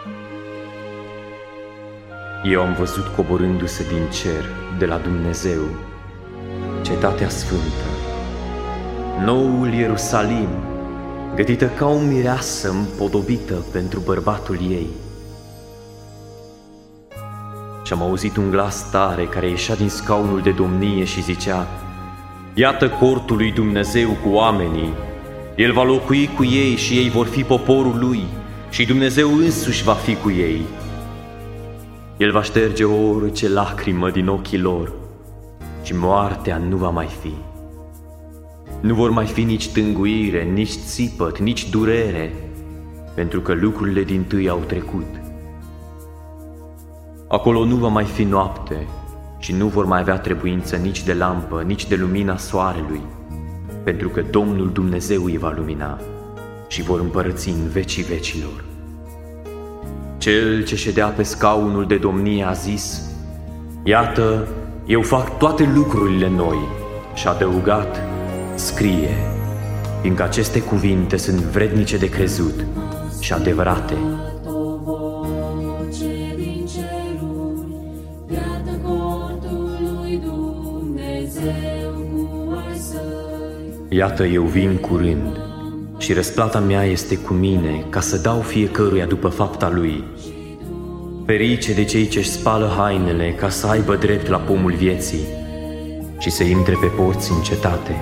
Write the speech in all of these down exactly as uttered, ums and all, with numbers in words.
Eu am văzut coborându-se din cer, de la Dumnezeu, Cetatea Sfântă, noul Ierusalim, gătită ca o mireasă împodobită pentru bărbatul ei. Și am auzit un glas tare care ieșea din scaunul de domnie și zicea: Iată cortul lui Dumnezeu cu oamenii, El va locui cu ei și ei vor fi poporul Lui și Dumnezeu însuși va fi cu ei. El va șterge orice lacrimă din ochii lor și moartea nu va mai fi. Nu vor mai fi nici tânguire, nici țipăt, nici durere, pentru că lucrurile dintâi au trecut. Acolo nu va mai fi noapte și nu vor mai avea trebuință nici de lampă, nici de lumina soarelui, pentru că Domnul Dumnezeu îi va lumina și vor împărăți în vecii vecilor. Cel ce ședea pe scaunul de domnie a zis: Iată, eu fac toate lucrurile noi. Și a adăugat: Scrie, fiindcă aceste cuvinte sunt vrednice de crezut și adevărate. Iată, eu vin curând și răsplata mea este cu mine, ca să dau fiecăruia după fapta lui. Ferice de cei ce-și spală hainele, ca să aibă drept la pomul vieții și să intre pe porți în cetate.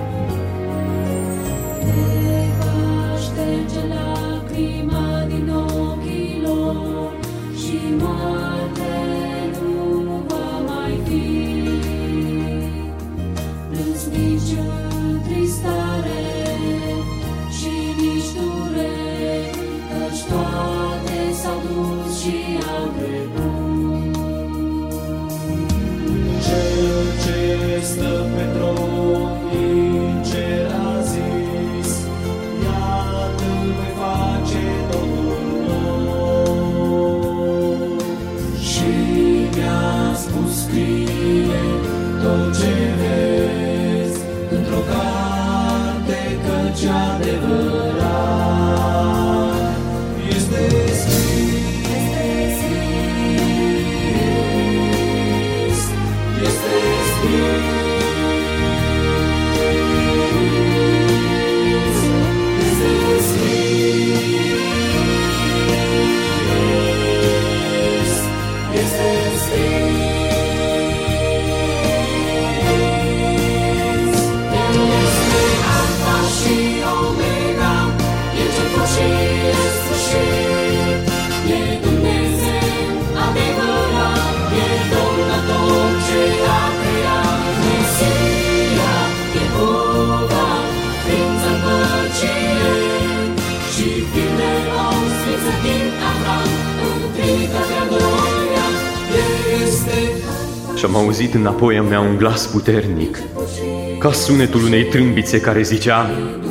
Și am auzit înapoi a mea un glas puternic, ca sunetul unei trâmbițe care zicea: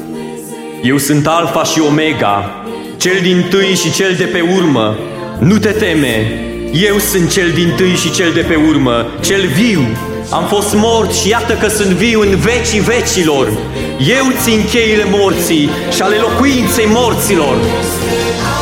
Eu sunt Alfa și Omega, cel dintâi și cel de pe urmă. Nu te teme, eu sunt cel dintâi și cel de pe urmă, cel viu. Am fost mort și iată că sunt viu în vecii vecilor. Eu țin cheile morții și ale locuinței morților.